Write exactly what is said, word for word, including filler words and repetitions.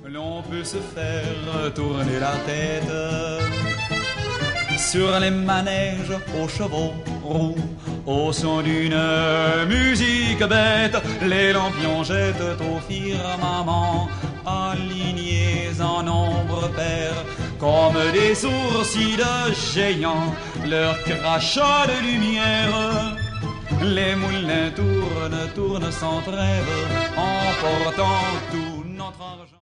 L'on peut se faire tourner la tête sur les manèges aux chevaux roux, au son d'une musique bête. Les lampions jettent au firmament, alignés en nombre pair, comme des sourcils de géants, leur crachat de lumière. Les moulins tournent, tournent sans trêve, emportant tout notre argent.